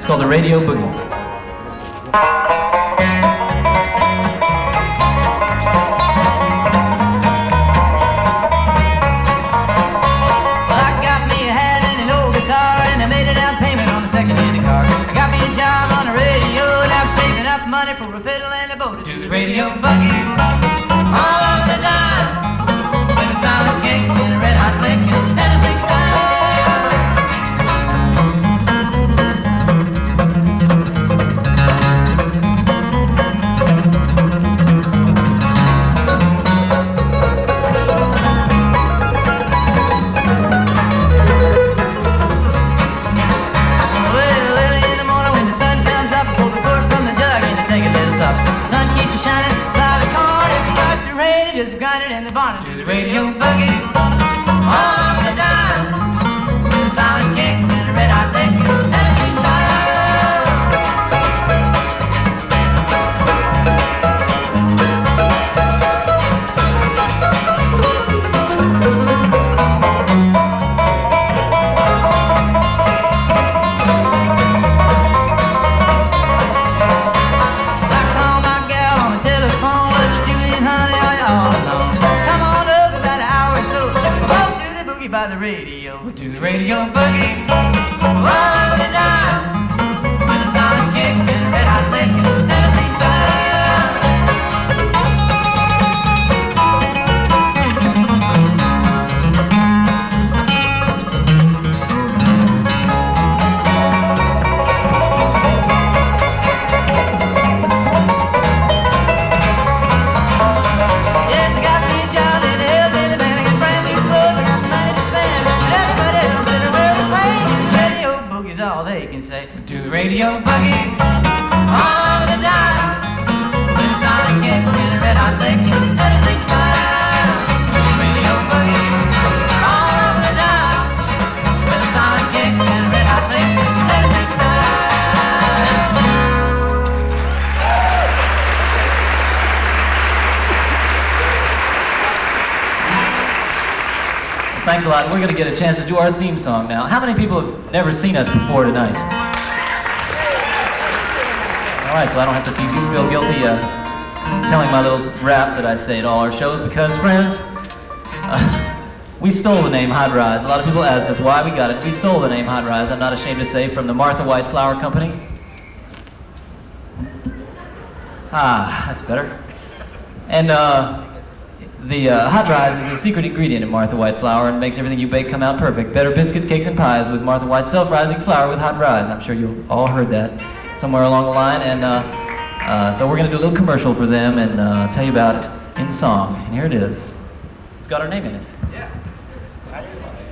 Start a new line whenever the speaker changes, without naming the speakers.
called the Radio Boogie.
Money for a fiddle and a boat to the radio buggy all over the dime with a silent kick and a red hot lick and it's Tennessee just grinding in the bonnet to the radio buggy all over the dime with a silent kick and a red hot lick and it's Tennessee style. I call my gal on the telephone, what you doing, honey? Come on up about an hour or so. Walk through the boogie by the radio to the radio boogie. All over the dime with a silent kick and a red hot lick and it's Tennessee style. All they can say to the radio buggy all over the dime with a silent kick and a red hot lick and it's Tennessee style. To the radio buggy all over the dime with a silent kick and a red hot lick and it's Tennessee
Well, thanks a lot. We're going to get a chance to do our theme song now. How many people have never seen us before tonight? All right, so I don't have to feel guilty telling my little rap that I say at all our shows because, friends, we stole the name Hot Rise. A lot of people ask us why we got it. We stole the name Hot Rise, I'm not ashamed to say, from the Martha White Flour Company. Ah, that's better. And the Hot Rise is a secret ingredient in Martha White flour and makes everything you bake come out perfect. Better biscuits, cakes, and pies with Martha White self-rising flour with Hot Rise. I'm sure you've all heard that somewhere along the line. And so we're going to do a little commercial for them and tell you about it in song. And here it is. It's got our name in it.
Yeah.